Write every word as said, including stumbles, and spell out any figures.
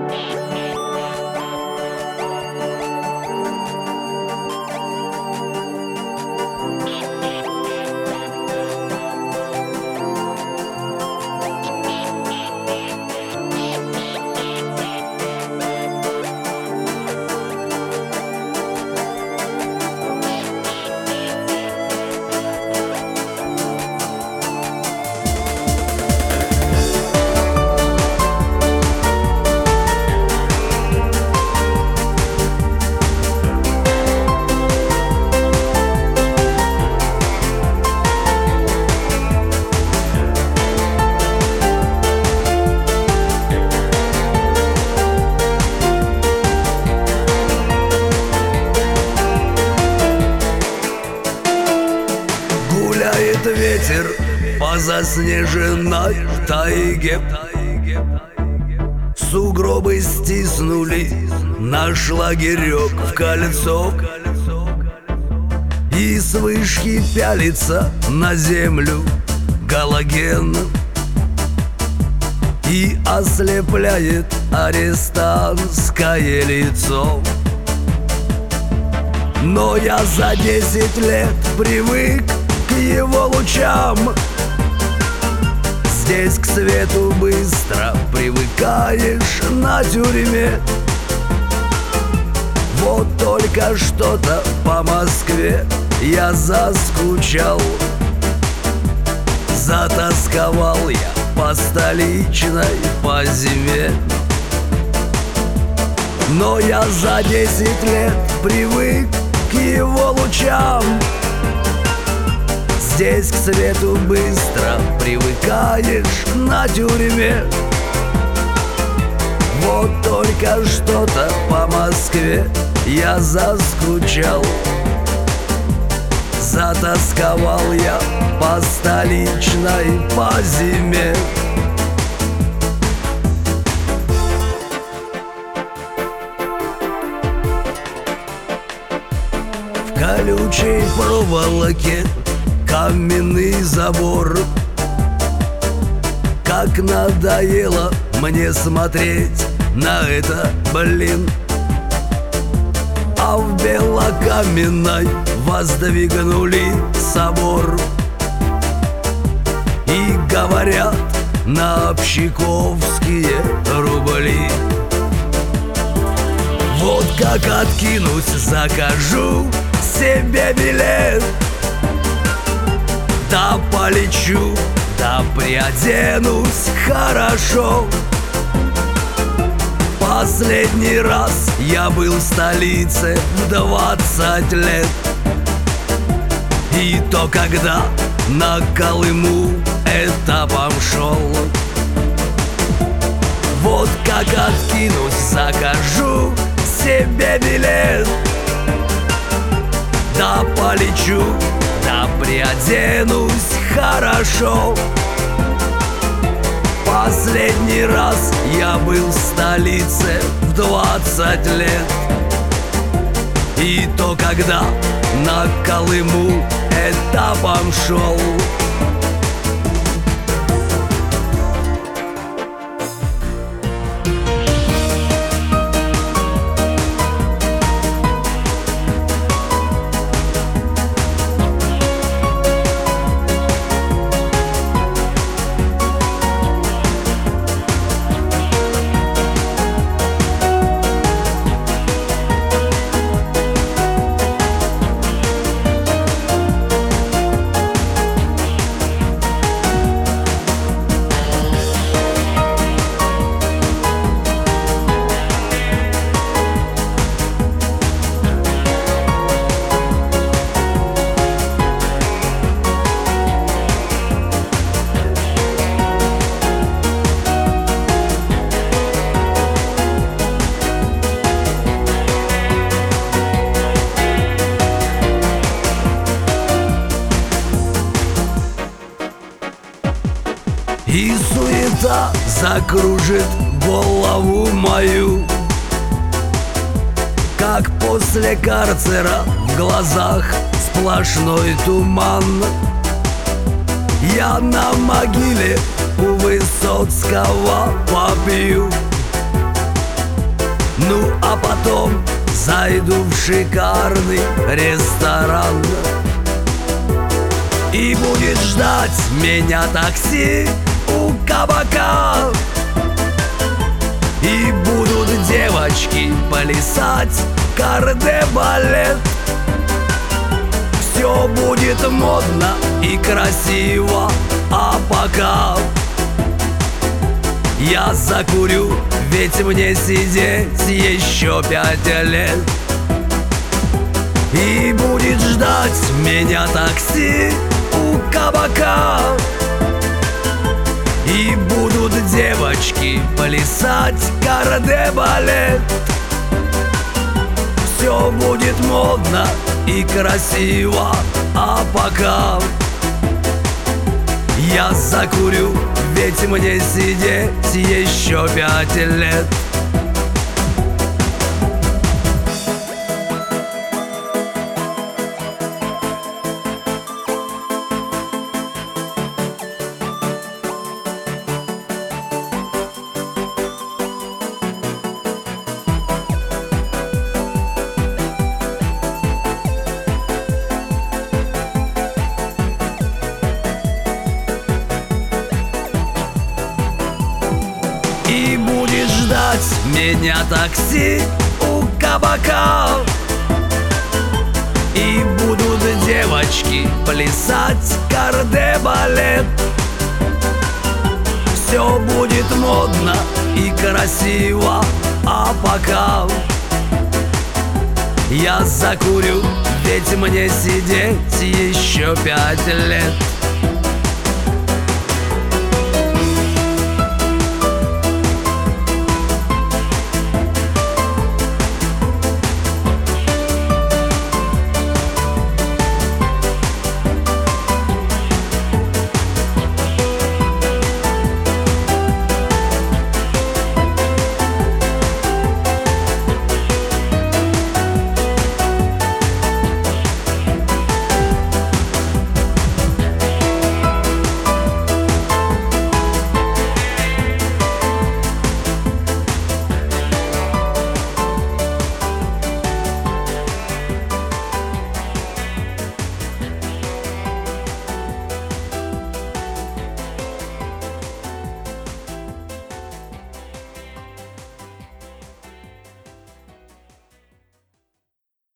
Ветер по заснеженной тайге, сугробы стиснули наш лагерек в кольцо, и с вышки пялится на землю галоген и ослепляет арестантское лицо. Но я за десять лет привык к его лучам. Здесь к свету быстро привыкаешь на тюрьме. Вот только что-то по Москве я заскучал. Затасковал я по столичной, по зиме. Но я за десять лет привык к его лучам. Здесь к свету быстро привыкаешь на тюрьме. Вот только что-то по Москве я заскучал. Затасковал я по столичной, по зиме. В колючей проволоке каменный забор. Как надоело мне смотреть на это, блин. А в белокаменной воздвигнули собор. И говорят на общаковские рубли. Вот как откинусь, закажу себе билет. Да полечу, да приоденусь хорошо. Последний раз я был в столице в двадцать лет. И то, когда на Колыму этапом шел. Вот как откинусь, закажу себе билет. Да полечу, да приоденусь хорошо. Последний раз я был в столице в двадцать лет. И то, когда на Колыму этапом шел. И суета закружит голову мою, как после карцера в глазах сплошной туман. Я на могиле у Высоцкого попью Ну а потом зайду в шикарный ресторан, и будет ждать меня такси у кабака, и будут девочки плясать кардебалет. Все будет модно и красиво, а пока я закурю, ведь мне сидеть еще пять лет. И будет ждать меня такси у кабака, и будут девочки плясать кардебалет. Все будет модно и красиво, а пока я закурю, ведь мне сидеть еще пять лет. И будет ждать меня такси у кабака, и будут девочки плясать кардебалет. Все будет модно и красиво, а пока я закурю, ведь мне сидеть еще пять лет.